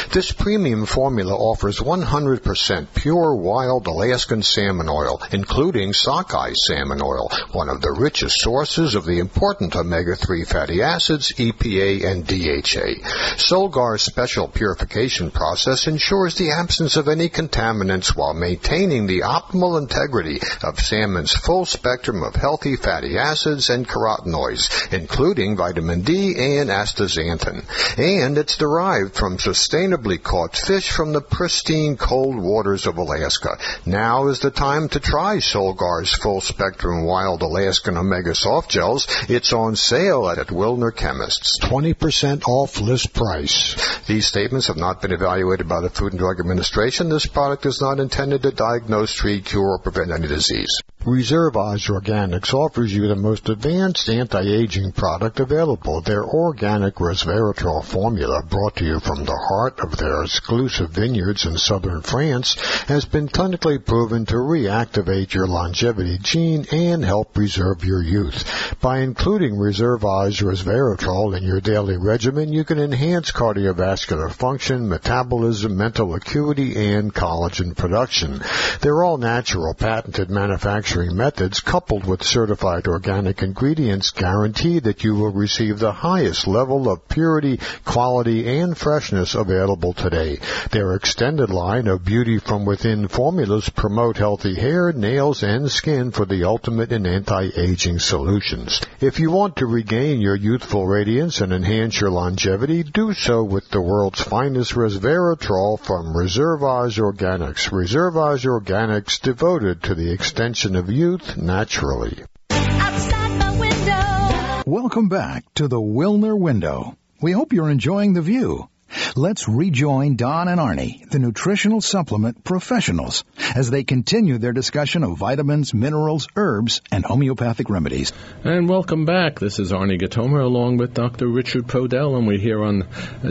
This premium formula offers one hundred percent pure wild Alaskan salmon oil, including sockeye salmon oil, one of the richest sources of the important omega three fatty acids, E P A and D H A. Solgar's special purification process ensures the absence of any contaminants while maintaining the optimal integrity of salmon's full spectrum of healthy fatty acids and carotenoids, including vitamin D and astaxanthin. And it's derived from sustainably caught fish from the pristine cold waters of Alaska. Now is the time to try Solgar's full spectrum wild Alaskan omega soft gels. It's on sale at Wilner Chemists. twenty percent off list price. These statements have not been evaluated by the Food and Drug Administration. This product is not intended to diagnose, treat, cure, or prevent any disease. Reservage Organics offers you the most advanced anti-aging product available. Their organic resveratrol formula, brought to you from the heart of their exclusive vineyards in southern France, has been clinically proven to reactivate your longevity gene and help preserve your youth. By including Reservage resveratrol in your daily regimen, you can enhance cardiovascular function, metabolism, mental acuity, and collagen production. They're all natural, patented manufacturing methods coupled with certified organic ingredients guarantee that you will receive the highest level of purity, quality, and freshness available today. Their extended line of beauty from within formulas promote healthy hair, nails, and skin for the ultimate in anti-aging solutions. If you want to regain your youthful radiance and enhance your longevity, do so with the world's finest resveratrol from Reservage Organics. Reservage Organics, devoted to the extension of youth naturally. Outside my window. Welcome back to the Wilner Window. We hope you're enjoying the view. Let's rejoin Don and Arnie, the nutritional supplement professionals, as they continue their discussion of vitamins, minerals, herbs, and homeopathic remedies. And welcome back. This is Arnie Gatomer along with Doctor Richard Podell, and we're here on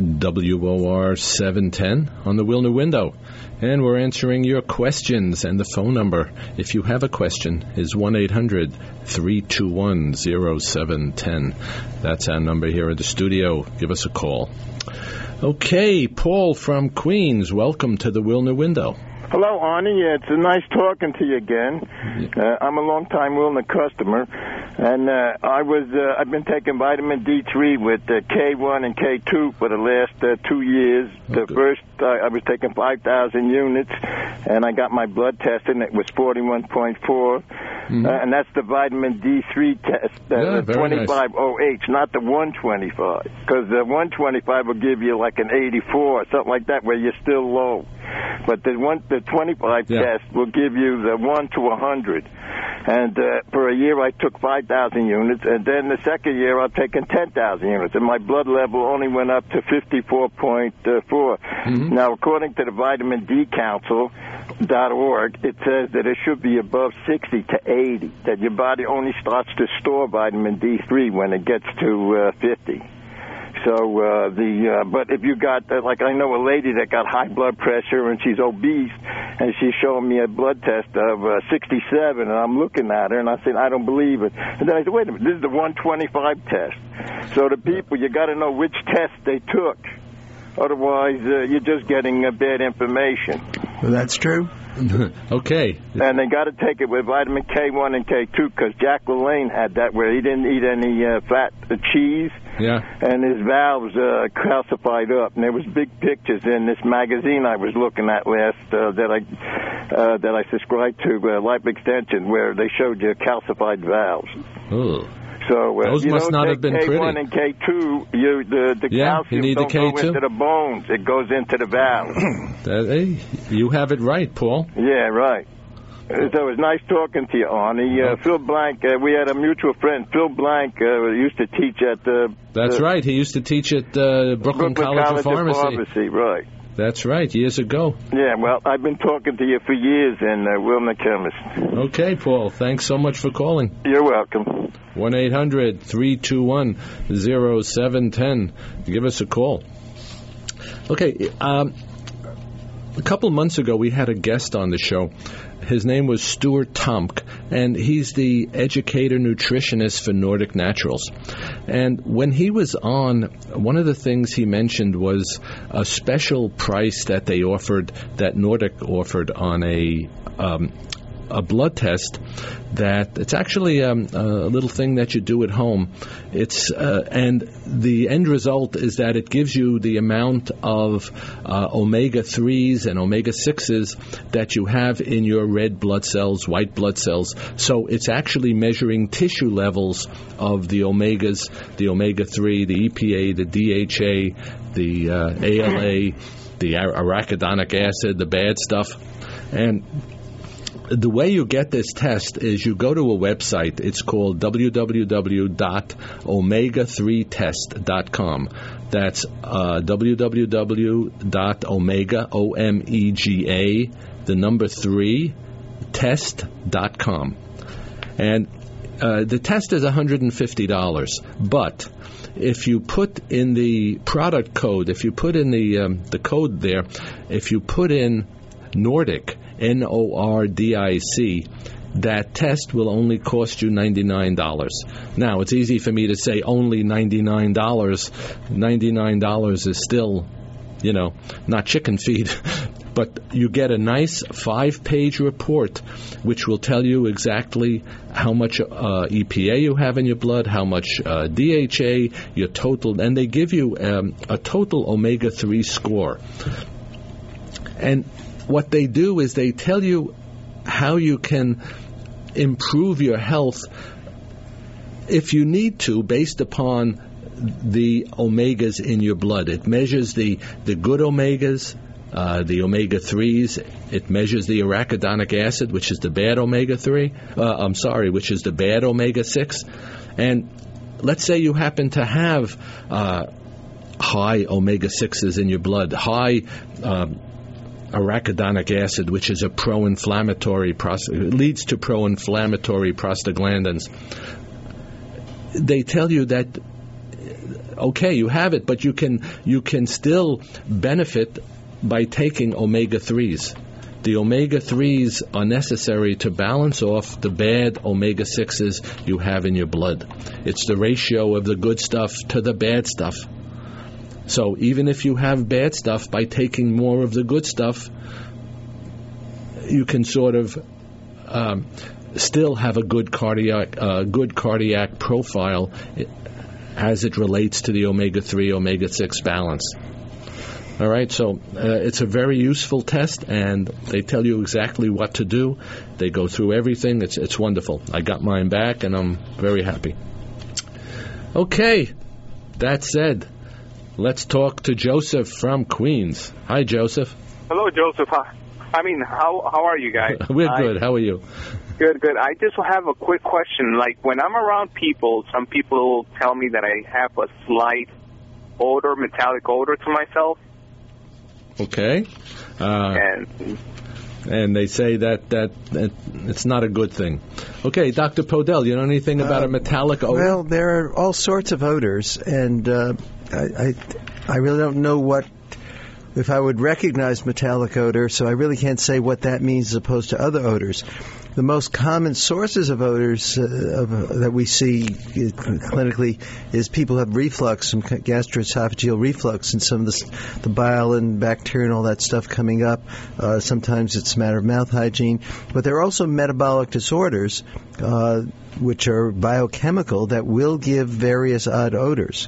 W O R seven ten on the Wilner Window. And we're answering your questions, and the phone number, if you have a question, is one eight hundred three two one oh seven one oh. That's our number here at the studio. Give us a call. Okay, Paul from Queens, welcome to the Wilner Window. Hello, Arnie. It's nice talking to you again. Uh, I'm a long-time Wilner customer, and uh, I was uh, I've been taking vitamin D three with uh, K one and K two for the last uh, two years. Oh, the good. first uh, I was taking five thousand units, and I got my blood test, and it was forty-one point four. Mm-hmm. Uh, and that's the vitamin D three test, uh, Yeah, the very twenty-five O H, not the one twenty-five, because the one twenty-five will give you like an eighty-four or something like that, where you're still low. But the one, the twenty-five Yeah. test will give you the one to one hundred. And uh, for a year, I took five thousand units, and then the second year, I've taken ten thousand units, and my blood level only went up to fifty-four point four. Mm-hmm. Now, according to the Vitamin D Council dot org, it says that it should be above sixty to eighty, that your body only starts to store vitamin D three when it gets to uh, fifty. So uh, the uh, but if you got uh, like I know a lady that got high blood pressure and she's obese, and she's showing me a blood test of uh, sixty-seven, and I'm looking at her and I said I don't believe it. And then I said, wait a minute, this is the one twenty-five test. So the people, you got to know which test they took, otherwise uh, you're just getting uh, bad information. Well, that's true. Okay. And they got to take it with vitamin K one and K two, because Jack LaLanne had that where he didn't eat any uh, fat uh, cheese. Yeah. And his valves uh, calcified up, and there was big pictures in this magazine I was looking at last uh, that I uh, that I subscribed to, uh, Life Extension, where they showed you calcified valves. Oh. So uh, Those you must don't not have take been K one pretty. and K two. You the the Yeah, you calcium need the don't K go two. into the bones; it goes into the valves. That, hey, you have it right, Paul. Yeah, right. So it was nice talking to you, Arnie. Uh, Phil Blank, uh, we had a mutual friend. Phil Blank uh, used to teach at the... That's the right. He used to teach at uh, Brooklyn, Brooklyn College, College of Pharmacy. Pharmacy, right. That's right, years ago. Yeah, well, I've been talking to you for years in uh, Wilner Chemist. Okay, Paul. Thanks so much for calling. You're welcome. one eight hundred three two one oh seven one oh. Give us a call. Okay, um, a couple months ago we had a guest on the show, his name was Stuart Tomk, and he's the educator nutritionist for Nordic Naturals. And when he was on, one of the things he mentioned was a special price that they offered, that Nordic offered on a um, a blood test. That it's actually um, a little thing that you do at home. It's uh, and the end result is that it gives you the amount of uh, omega threes and omega sixes that you have in your red blood cells, white blood cells. So it's actually measuring tissue levels of the omegas, the omega three, the E P A, the D H A, the uh, A L A, the arachidonic acid, the bad stuff. And the way you get this test is you go to a website. It's called w w w dot omega three test dot com. That's uh, w w w dot omega, O M E G A, the number three, test dot com. And uh, the test is one hundred fifty dollars. But if you put in the product code, if you put in the um, the code there, if you put in Nordic, N O R D I C, that test will only cost you ninety-nine dollars. Now, it's easy for me to say only ninety-nine dollars. ninety-nine dollars is still, you know, not chicken feed. But you get a nice five-page report which will tell you exactly how much uh, E P A you have in your blood, how much uh, D H A, your total, and they give you um, a total omega three score. And what they do is they tell you how you can improve your health if you need to, based upon the omegas in your blood. It measures the, the good omegas, uh, the omega threes. It measures the arachidonic acid, which is the bad omega three. Uh, I'm sorry, which is the bad omega six. And let's say you happen to have uh, high omega sixes in your blood, high um, arachidonic acid, which is a pro-inflammatory, leads to pro-inflammatory prostaglandins. They tell you that, okay, you have it, but you can you can still benefit by taking omega threes. The omega threes are necessary to balance off the bad omega sixes you have in your blood. It's the ratio of the good stuff to the bad stuff. So even if you have bad stuff, by taking more of the good stuff, you can sort of um, still have a good cardiac, uh, good cardiac profile as it relates to the omega three, omega six balance. All right, so uh, it's a very useful test, and they tell you exactly what to do. They go through everything. It's it's wonderful. I got mine back, and I'm very happy. Okay, that said, let's talk to Joseph from Queens. Hi, Joseph. Hello, Joseph. I mean, how how are you guys? We're good. I, how are you? Good, good. I just have a quick question. Like, when I'm around people, some people tell me that I have a slight odor, metallic odor to myself. Okay. Uh, and and they say that, that that it's not a good thing. Okay, Doctor Podell, you know anything about uh, a metallic odor? Well, there are all sorts of odors, and uh, I, I I really don't know what if I would recognize metallic odor, so I really can't say what that means as opposed to other odors. The most common sources of odors uh, of, that we see clinically is people have reflux, some gastroesophageal reflux, and some of the, the bile and bacteria and all that stuff coming up. Uh, sometimes it's a matter of mouth hygiene. But there are also metabolic disorders, uh, which are biochemical, that will give various odd odors.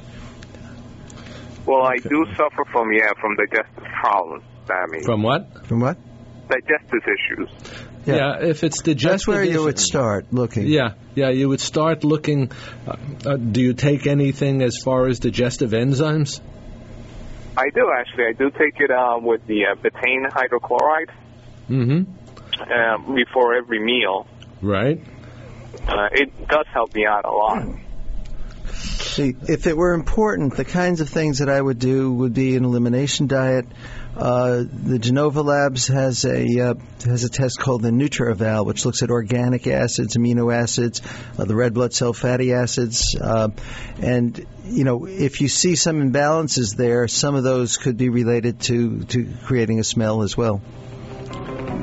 Well, I do suffer from, yeah, from digestive problems. I mean, from what? From what? Digestive issues. Yeah, yeah, if it's digestive, that's where you would start looking. Yeah, yeah, you would start looking. Uh, uh, do you take anything as far as digestive enzymes? I do, actually. I do take it uh, with the uh, betaine hydrochloride. Mm-hmm. Uh, before every meal. Right. Uh, it does help me out a lot. See, if it were important, the kinds of things that I would do would be an elimination diet. Uh, the Genova Labs has a uh, has a test called the NutrEval, which looks at organic acids, amino acids, uh, the red blood cell fatty acids, uh, and you know if you see some imbalances there, some of those could be related to, to creating a smell as well.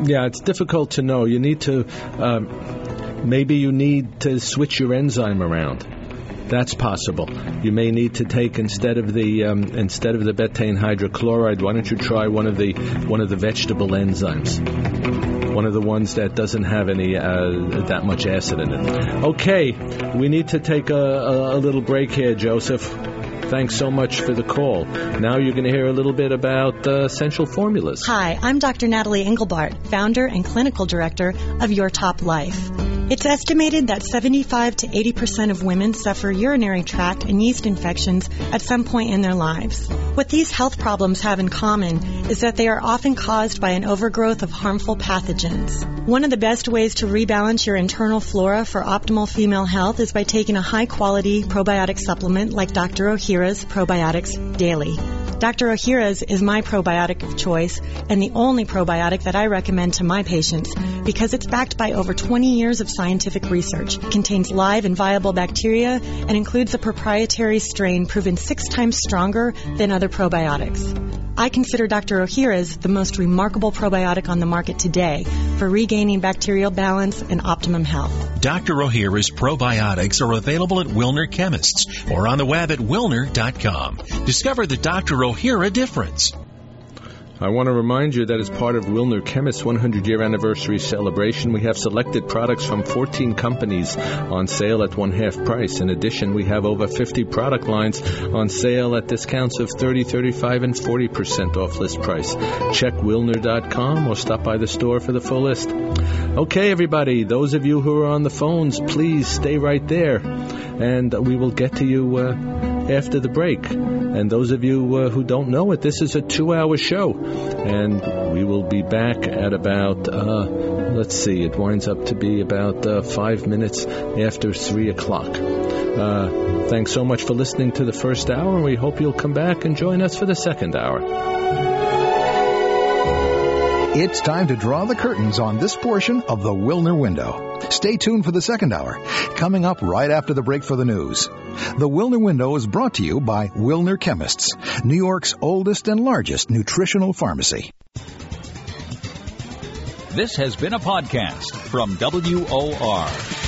Yeah, it's difficult to know. You need to, um, maybe you need to switch your enzyme around. That's possible. You may need to take instead of the um, instead of the betaine hydrochloride. Why don't you try one of the one of the vegetable enzymes? One of the ones that doesn't have any uh, that much acid in it. Okay, we need to take a, a, a little break here, Joseph. Thanks so much for the call. Now you're going to hear a little bit about uh, Essential Formulas. Hi, I'm Doctor Natalie Engelbart, founder and clinical director of Your Top Life. It's estimated that seventy-five to eighty percent of women suffer urinary tract and yeast infections at some point in their lives. What these health problems have in common is that they are often caused by an overgrowth of harmful pathogens. One of the best ways to rebalance your internal flora for optimal female health is by taking a high-quality probiotic supplement like Doctor Ohhira's Probiotics Daily. Doctor Ohhira's is my probiotic of choice and the only probiotic that I recommend to my patients because it's backed by over twenty years of scientific research, contains live and viable bacteria, and includes a proprietary strain proven six times stronger than other probiotics. I consider Doctor Ohhira's the most remarkable probiotic on the market today for regaining bacterial balance and optimum health. Doctor Ohhira's probiotics are available at Wilner Chemists or on the web at wilner dot com. Discover the Doctor Ohhira difference. I want to remind you that as part of Wilner Chemist's one hundred year anniversary celebration, we have selected products from fourteen companies on sale at one-half price. In addition, we have over fifty product lines on sale at discounts of thirty, thirty-five, and forty percent off list price. Check wilner dot com or stop by the store for the full list. Okay, everybody, those of you who are on the phones, please stay right there, and we will get to you uh, after the break. And those of you uh, who don't know it, this is a two-hour show, and we will be back at about, uh, let's see, it winds up to be about uh, five minutes after three o'clock. Uh, thanks so much for listening to the first hour, and we hope you'll come back and join us for the second hour. It's time to draw the curtains on this portion of the Wilner Window. Stay tuned for the second hour, coming up right after the break for the news. The Wilner Window is brought to you by Wilner Chemists, New York's oldest and largest nutritional pharmacy. This has been a podcast from W O R.